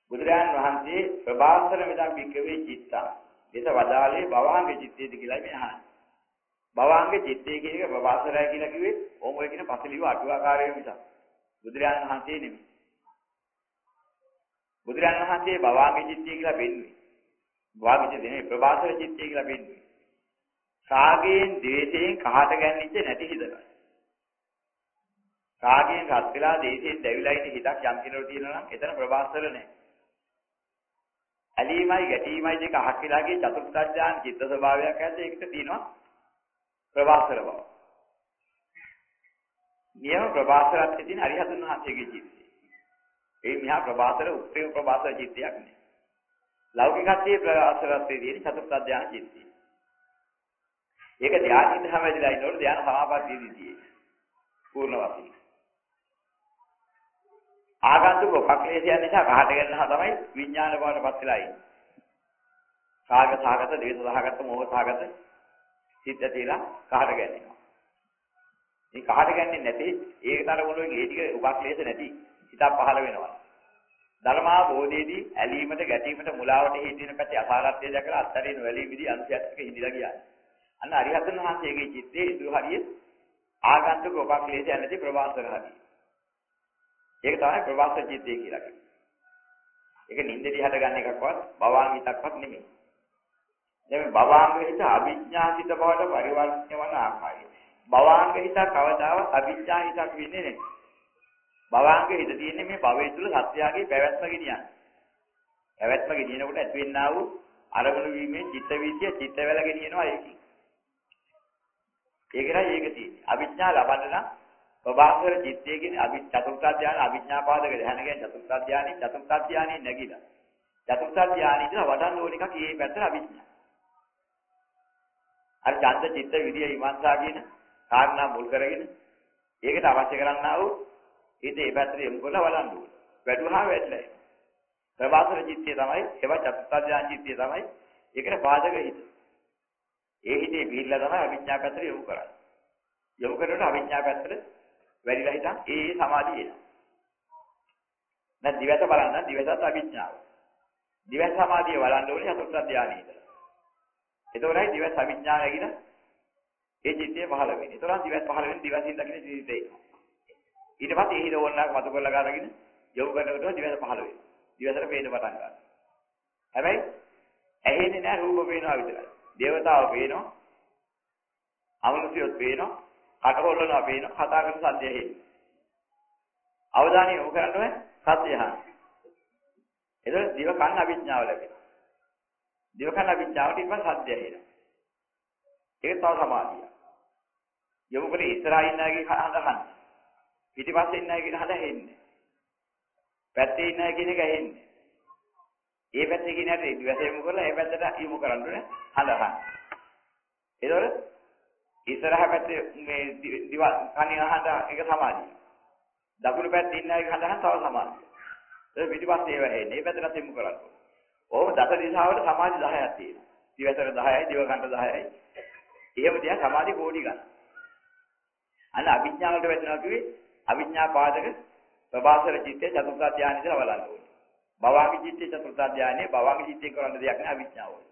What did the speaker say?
බුදුරජාණන් වහන්සේ ප්‍රභාස්වර මෙතන පික්කවේ චිත්තා. ඒක වදාලේ භවාංග චිත්තේද කියලා මේ අහන්නේ. භවාංග චිත්තේ කියන එක ප්‍රභාස්වරය කියලා කිව්වේ ඕම ඔය කියන පසලිව අටුවාකාරයෙ මිසක්. බුදුරජාණන් වහන්සේ නෙමෙයි. බුදුරජාණන් වහන්සේ භවාංග චිත්තේ කියලා පෙන්වුවේ. භවාංග චිත්තේ නෙමෙයි ප්‍රභාස්වර චිත්තේ කියලා පෙන්වුවේ. රාගයෙන් ද්වේෂයෙන් කහට ගැන්විච්ච නැති හිතක. රාගයෙන් රත් වෙලා ද්වේෂයෙන් දැවිලා ඉන්න හිතක් යම් කෙනෙකුට තියෙනවා නම් එතන ප්‍රභාස්වර නැහැ. ඇලීමයි ගැටීමයි දෙක අහක් වෙලාගේ චතුර්ථ ඥාන චිත්ත ස්වභාවයක් ඇද්ද ඒකට තියෙනවා ප්‍රභාස්වර බව. නියම ප්‍රභාස්වරත් තියෙන අරිහතුන් වහන්සේගේ චිත්තය. ඒ මිහා ප්‍රභාස්වර උත්පේ ප්‍රභාස්වර චිත්තයක් නේ. ලෞකිකත්වයේ ප්‍රභාස්වරත් තියෙන චතුර්ථ ඥාන චිත්තය. ඒක ධ්‍යානෙ හැමදෙලා ඉන්නකොට ධ්‍යාන සමාපත්තියේදී පූර්ණ වශයෙන්. ආගන්තුක උපක්ලේශයන් නිසා කහට ගන්නවා තමයි විඥාන බවටපත් වෙලා ඉන්නේ. රාග සහගත, ද්වේෂ සහගත, මෝහ සහගත සිත් ඇතිලා කහට ගන්නවා. මේ කහට ගන්නේ නැති ඒකට අර මොනවද ඒ ටික උපක්ලේශ නැති හිතක් පහළ වෙනවා. ධර්මා බෝධියේදී ඇලීමට, ගැටීමට, මුලාවට හේතු වෙන පැති අසාරත්වය දැකලා අත්තරින් වැළීමේදී අනුසයත්ක හිඳිලා ගියා. අන්න අරිහතන් වහන්සේගේ චිත්තේ ඉතුරු හරිය ආගන්තුක උපක්ලේශයන් නැති ප්‍රවාසර හරිය. ඒක තමයි ප්‍රවාස චිත්තය කියලා කියන්නේ. ඒක නින්දදී හටගන්න එකක්වත් භවාංග හිතක්වත් නෙමෙයි. දැන් භවාංග හිත අවිඥා හිත බවට පරිවර්තනය වන ආකාරය. භවාංග හිත කවදාවත් අවිඥා හිතක් වෙන්නේ නැහැ. භවාංග හිත තියෙන්නේ මේ භවයේ තුල සත්‍යයේ පැවැත්ම ගෙනියන්නේ. පැවැත්ම ගෙනියනකොට ඇති වෙන්නා වූ අරමුණු වීමේ චිත්ත වීතිය චිත්තවල ගෙනියනවා ඒකයි. ඒකයි ඒක තියෙන්නේ. අවිඥා ලබන්න නම් ප්‍රභාස්වර චිත්තය කියන්නේ චතුර්ථ ධානය අවිඥා පාදක ධානය කියන්නේ චතුර්ථ ධානය නැගිලා. චතුර්ථ ධානය ඉතන වඩන්න ඕන එකක් මේ පැත්තට අවිඥා. අර ඡන්ද චිත්ත විරිය විමර්ශා කියන කාරණා මුල් කරගෙන ඒකට අවශ්‍ය කරන්නා වූ හිත මේ පැත්තට යොමු කරලා බලන්න ඕනේ. වැඩුවා වැඩිලා. ප්‍රභාස්වර චිත්තය තමයි ඒවා චතුර්ථ ධානය චිත්තය තමයි ඒකට පාදක හිත. ඒ හිතේ පිළිලා තමයි අවිඥා පැත්තට යොමු කරන්නේ. යොමු කරනකොට අවිඥා පැත්තට වැඩිලා හිටන් ඒ සමාධිය එනවා. දැන් දිවස බලන්න දිවසත් අවිඥාව. දිවස සමාධිය බලන්න ඕනේ චතුර්ථ ධානයේ ඉඳලා. ඒතොරයි දිවස අවිඥාව නැගින ඒ චිත්තය පහළ වෙන්නේ. ඒතොරන් දිවස පහළ වෙන්නේ දිවසින් දකින්න ජීවිතේ එනවා. ඊට පස්සේ ඒ හිත ඕනනම් මතු කරලා ගන්නගෙන යොමු කරනකොට දිවස පහළ වෙනවා. දිවසට පේන්න පටන් ගන්නවා. හැබැයි ඇහෙන්නේ නැහැ රූප පේනවා විතරයි. දේවතාව පේනවා. අමනුෂ්‍යයෝ පේනවා. කටහොල්ලනවා පේනවා. කතා කරන සද්දය ඇහෙනවා. අවධානය යොමු කරන්නේ සද්දය අහන්න. එතකොට දිව කන්න අවිඥාව ලැබෙනවා. දිව කන්න අවිඥාවට ඉන්න සද්දය ඇහෙනවා. ඒක තව සමාධිය. යොමු කරේ ඉස්සරහා ඉන්න අයගේ හඳ අහන්න. පිටිපස්සේ ඉන්න අයගේ හඳ ඇහෙන්නේ. පැත්තේ ඉන්න අය කියන එක ඇහෙන්නේ. ඒ පැත්තේ කියන හැටි දිවස යොමු කරලා ඒ පැත්තට යොමු කරන්න ඕනේ හඳ අහන්න. ඒතකොට ඉස්සරහ පැත්තේ මේ දිව කණේ අහන්න එක සමාධිය. දකුණු පැත්තේ ඉන්න අය හඳ අහන්න තව සමාධිය. ඒක පිටිපස්සේ ඒව ඇහෙන්නේ. ඒ පැත්තට යොමු කරන්න ඕනේ. ඕම දස දිශාවට සමාධි 10ක් තියෙනවා. දිවසට 10යි, දිව කන්ට 10යි. එහෙම තියා සමාධි කෝටි ගණන්. අන්න අවිඥාවට වෙන්නවා කිව්වේ අවිඥා පාදක ප්‍රභාසර චිත්තේ චතුර්ථ ධානයේ ඉඳලා බලන්න ඕනේ. භවාංග චිත්තේ චතුර්ථ ධානයේ භවාංග චිත්තේ කරන්න දෙයක් නෑ අවිඥාව.